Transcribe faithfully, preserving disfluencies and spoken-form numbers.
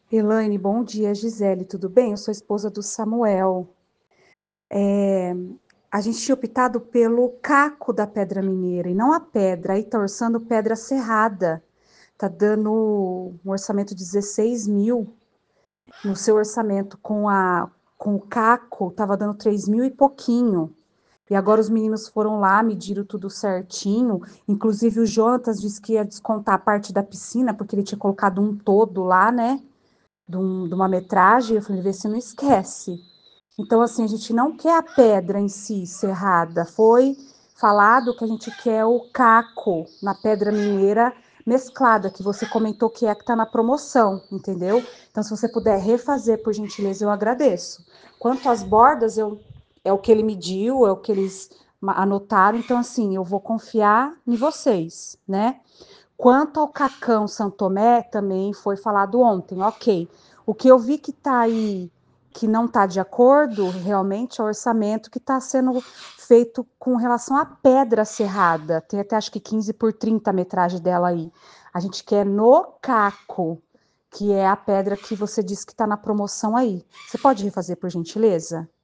Elaine, bom dia, Gisele, tudo bem? Eu sou esposa do Samuel. É, a gente tinha optado pelo caco da pedra mineira e não a pedra. Aí tá orçando pedra serrada. Tá dando um orçamento de dezesseis mil. No seu orçamento com a com o caco, tava dando três mil e pouquinho. E agora os meninos foram lá, mediram tudo certinho. Inclusive o Jonatas disse que ia descontar a parte da piscina, porque ele tinha colocado um todo lá, né? De, um- de uma metragem. Eu falei, vê se não esquece. Então, assim, a gente não quer a pedra em si serrada. Foi falado que a gente quer o caco na pedra mineira mesclada, que você comentou que é que está na promoção, entendeu? Então, se você puder refazer, por gentileza, eu agradeço. Quanto às bordas, eu, é o que ele mediu, é o que eles anotaram. Então, assim, eu vou confiar em vocês, né? Quanto ao Cacão Santomé, também foi falado ontem, ok. O que eu vi que está aí, que não está de acordo, realmente, é o orçamento que está sendo feito com relação à pedra serrada. Tem até acho que quinze por trinta a metragem dela aí. A gente quer no caco, que é a pedra que você disse que está na promoção aí. Você pode refazer, por gentileza?